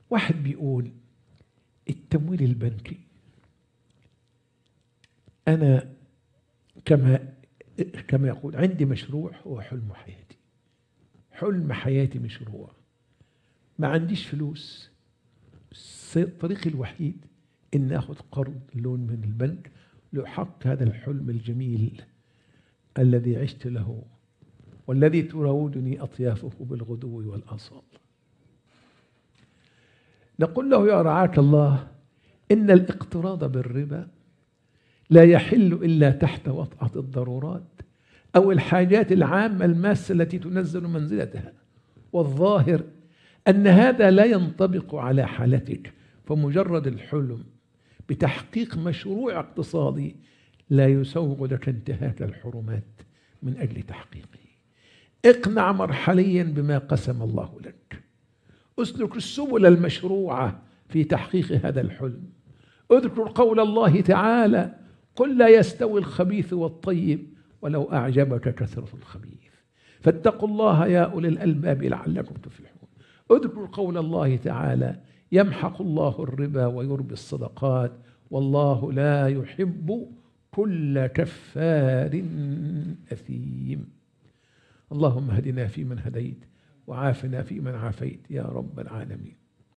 واحد بيقول التمويل البنكي، أنا كما يقول عندي مشروع هو حلم حياتي، حلم حياتي مشروع، ما عنديش فلوس، الطريق الوحيد إن أخذ قرض لون من البنك لأحقق هذا الحلم الجميل الذي عشت له والذي تراودني أطيافه بالغدو والآصال. نقول له يا رعاك الله إن الاقتراض بالربا لا يحل إلا تحت وطأة الضرورات أو الحاجات العامة الماسة التي تنزل منزلتها، والظاهر أن هذا لا ينطبق على حالتك، فمجرد الحلم بتحقيق مشروع اقتصادي لا يسوغ لك انتهاك الحرمات من أجل تحقيقه. اقنع مرحليا بما قسم الله لك، اسلك السبل المشروعة في تحقيق هذا الحلم، اذكر قول الله تعالى قل لا يستوي الخبيث والطيب ولو أعجبك كثرة الخبيث، فاتقوا الله يا أولي الألباب لعلكم تفلحون. اذكر قول الله تعالى يمحق الله الربا ويربي الصدقات والله لا يحب كل كفار أثيم. اللهم اهدنا فيمن هديت وعافنا فيمن عافيت يا رب العالمين.